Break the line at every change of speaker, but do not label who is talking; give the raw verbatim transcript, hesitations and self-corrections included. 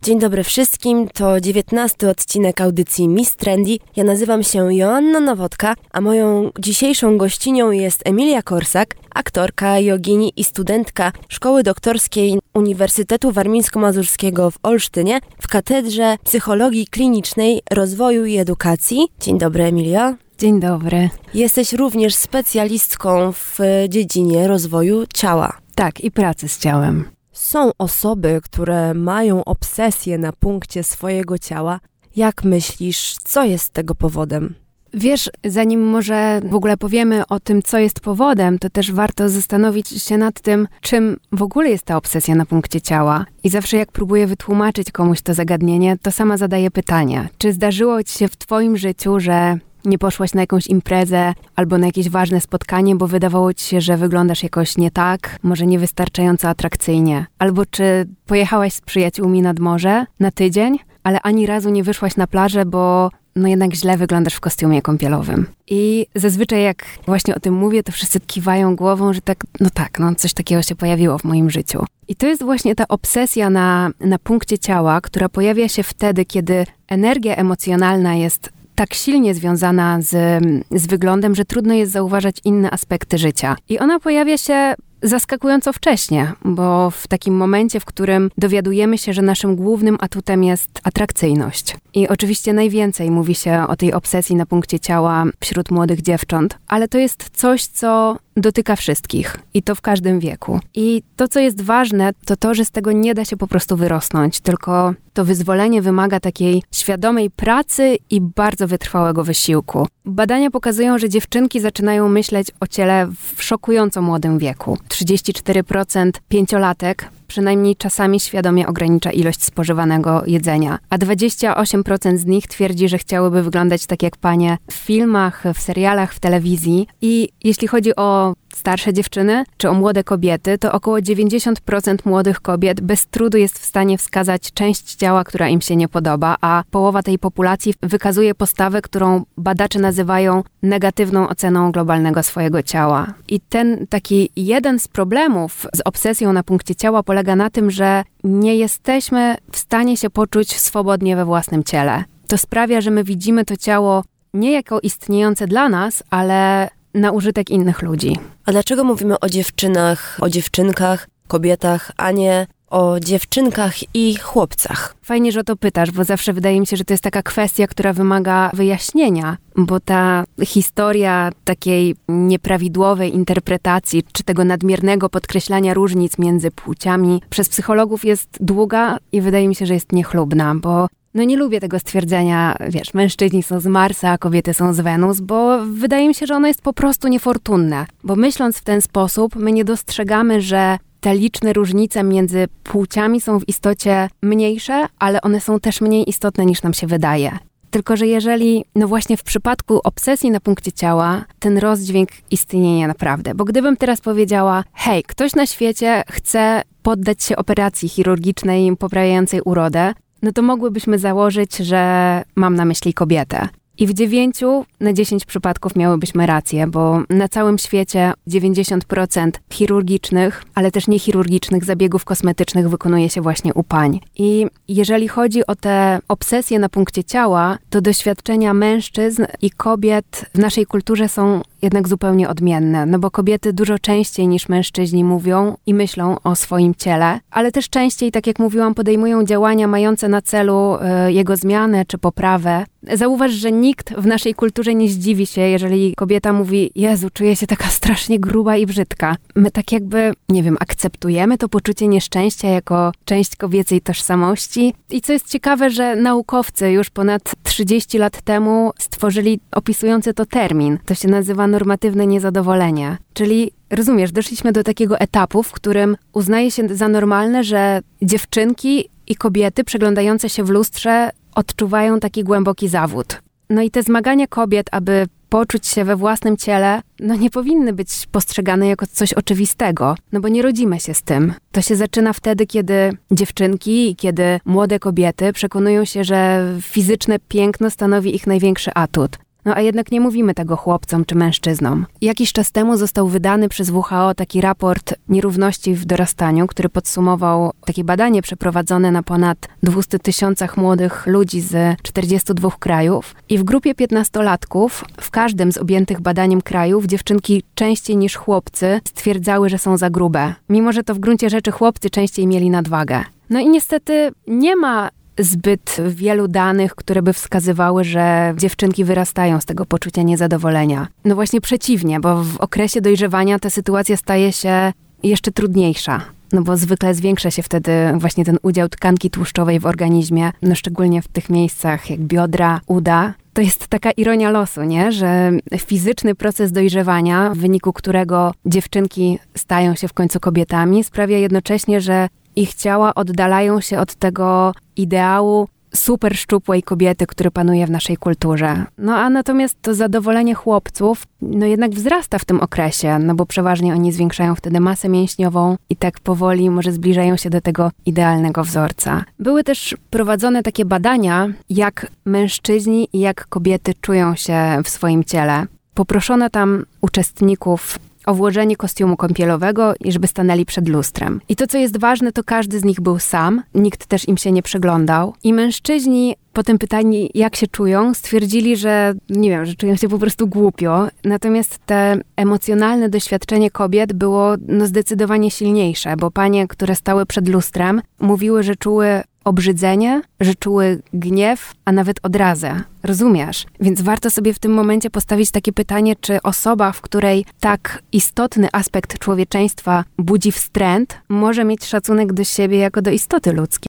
Dzień dobry wszystkim, to dziewiętnasty odcinek audycji Miss Trendy. Ja nazywam się Joanna Nowodka, a moją dzisiejszą gościnią jest Emilia Korsak, aktorka, jogini i studentka Szkoły Doktorskiej Uniwersytetu Warmińsko-Mazurskiego w Olsztynie w Katedrze Psychologii Klinicznej, Rozwoju i Edukacji. Dzień dobry, Emilio.
Dzień dobry.
Jesteś również specjalistką w dziedzinie rozwoju ciała.
Tak, i pracy z ciałem.
Są osoby, które mają obsesję na punkcie swojego ciała. Jak myślisz, co jest tego powodem?
Wiesz, zanim może w ogóle powiemy o tym, co jest powodem, to też warto zastanowić się nad tym, czym w ogóle jest ta obsesja na punkcie ciała. I zawsze jak próbuję wytłumaczyć komuś to zagadnienie, to sama zadaję pytanie. Czy zdarzyło ci się w twoim życiu, że nie poszłaś na jakąś imprezę albo na jakieś ważne spotkanie, bo wydawało ci się, że wyglądasz jakoś nie tak, może niewystarczająco atrakcyjnie? Albo czy pojechałaś z przyjaciółmi nad morze na tydzień, ale ani razu nie wyszłaś na plażę, bo no jednak źle wyglądasz w kostiumie kąpielowym. I zazwyczaj jak właśnie o tym mówię, to wszyscy kiwają głową, że tak, no tak, no coś takiego się pojawiło w moim życiu. I to jest właśnie ta obsesja na, na punkcie ciała, która pojawia się wtedy, kiedy energia emocjonalna jest tak silnie związana z, z wyglądem, że trudno jest zauważać inne aspekty życia. I ona pojawia się zaskakująco wcześnie, bo w takim momencie, w którym dowiadujemy się, że naszym głównym atutem jest atrakcyjność. I oczywiście najwięcej mówi się o tej obsesji na punkcie ciała wśród młodych dziewcząt, ale to jest coś, co dotyka wszystkich i to w każdym wieku. I to, co jest ważne, to to, że z tego nie da się po prostu wyrosnąć, tylko to wyzwolenie wymaga takiej świadomej pracy i bardzo wytrwałego wysiłku. Badania pokazują, że dziewczynki zaczynają myśleć o ciele w szokująco młodym wieku. trzydzieści cztery procent pięciolatek przynajmniej czasami świadomie ogranicza ilość spożywanego jedzenia, a dwadzieścia osiem procent z nich twierdzi, że chciałyby wyglądać tak jak panie w filmach, w serialach, w telewizji. I jeśli chodzi o starsze dziewczyny czy o młode kobiety, to około dziewięćdziesiąt procent młodych kobiet bez trudu jest w stanie wskazać część ciała, która im się nie podoba, a połowa tej populacji wykazuje postawę, którą badacze nazywają negatywną oceną globalnego swojego ciała. I ten taki jeden z problemów z obsesją na punkcie ciała polega na tym, że nie jesteśmy w stanie się poczuć swobodnie we własnym ciele. To sprawia, że my widzimy to ciało nie jako istniejące dla nas, ale na użytek innych ludzi.
A dlaczego mówimy o dziewczynach, o dziewczynkach, kobietach, a nie o dziewczynkach i chłopcach?
Fajnie, że o to pytasz, bo zawsze wydaje mi się, że to jest taka kwestia, która wymaga wyjaśnienia, bo ta historia takiej nieprawidłowej interpretacji, czy tego nadmiernego podkreślania różnic między płciami przez psychologów jest długa i wydaje mi się, że jest niechlubna, bo no nie lubię tego stwierdzenia, wiesz, mężczyźni są z Marsa, a kobiety są z Wenus, bo wydaje mi się, że ono jest po prostu niefortunne. Bo myśląc w ten sposób, my nie dostrzegamy, że te liczne różnice między płciami są w istocie mniejsze, ale one są też mniej istotne niż nam się wydaje. Tylko że jeżeli, no właśnie w przypadku obsesji na punkcie ciała, ten rozdźwięk istnieje naprawdę. Bo gdybym teraz powiedziała, hej, ktoś na świecie chce poddać się operacji chirurgicznej poprawiającej urodę, no to mogłybyśmy założyć, że mam na myśli kobietę. I w dziewięciu na dziesięć przypadków miałybyśmy rację, bo na całym świecie dziewięćdziesiąt procent chirurgicznych, ale też niechirurgicznych zabiegów kosmetycznych wykonuje się właśnie u pań. I jeżeli chodzi o te obsesje na punkcie ciała, to doświadczenia mężczyzn i kobiet w naszej kulturze są jednak zupełnie odmienne, no bo kobiety dużo częściej niż mężczyźni mówią i myślą o swoim ciele, ale też częściej, tak jak mówiłam, podejmują działania mające na celu y, jego zmianę czy poprawę. Zauważ, że nikt w naszej kulturze nie zdziwi się, jeżeli kobieta mówi, Jezu, czuję się taka strasznie gruba i brzydka. My tak jakby, nie wiem, akceptujemy to poczucie nieszczęścia jako część kobiecej tożsamości. I co jest ciekawe, że naukowcy już ponad trzydzieści lat temu stworzyli opisujący to termin. To się nazywa normatywne niezadowolenie. Czyli rozumiesz, doszliśmy do takiego etapu, w którym uznaje się za normalne, że dziewczynki i kobiety przeglądające się w lustrze odczuwają taki głęboki zawód. No i te zmagania kobiet, aby poczuć się we własnym ciele, no nie powinny być postrzegane jako coś oczywistego, no bo nie rodzimy się z tym. To się zaczyna wtedy, kiedy dziewczynki i kiedy młode kobiety przekonują się, że fizyczne piękno stanowi ich największy atut. No a jednak nie mówimy tego chłopcom czy mężczyznom. Jakiś czas temu został wydany przez W H O taki raport nierówności w dorastaniu, który podsumował takie badanie przeprowadzone na ponad dwieście tysiącach młodych ludzi z czterdziestu dwóch krajów. I w grupie piętnastolatków, w każdym z objętych badaniem krajów, dziewczynki częściej niż chłopcy stwierdzały, że są za grube. Mimo że to w gruncie rzeczy chłopcy częściej mieli nadwagę. No i niestety nie ma zbyt wielu danych, które by wskazywały, że dziewczynki wyrastają z tego poczucia niezadowolenia. No właśnie przeciwnie, bo w okresie dojrzewania ta sytuacja staje się jeszcze trudniejsza. No bo zwykle zwiększa się wtedy właśnie ten udział tkanki tłuszczowej w organizmie, no szczególnie w tych miejscach jak biodra, uda. To jest taka ironia losu, nie? Że fizyczny proces dojrzewania, w wyniku którego dziewczynki stają się w końcu kobietami, sprawia jednocześnie, że ich ciała oddalają się od tego ideału super szczupłej kobiety, który panuje w naszej kulturze. No a natomiast to zadowolenie chłopców, no jednak wzrasta w tym okresie, no bo przeważnie oni zwiększają wtedy masę mięśniową i tak powoli może zbliżają się do tego idealnego wzorca. Były też prowadzone takie badania, jak mężczyźni i jak kobiety czują się w swoim ciele. Poproszono tam uczestników o włożenie kostiumu kąpielowego i żeby stanęli przed lustrem. I to, co jest ważne, to każdy z nich był sam, nikt też im się nie przyglądał. I mężczyźni po tym pytaniu, jak się czują, stwierdzili, że nie wiem, że czują się po prostu głupio. Natomiast te emocjonalne doświadczenie kobiet było no, zdecydowanie silniejsze, bo panie, które stały przed lustrem, mówiły, że czuły obrzydzenie, że czuły gniew, a nawet odrazę. Rozumiesz? Więc warto sobie w tym momencie postawić takie pytanie, czy osoba, w której tak istotny aspekt człowieczeństwa budzi wstręt, może mieć szacunek do siebie jako do istoty ludzkiej.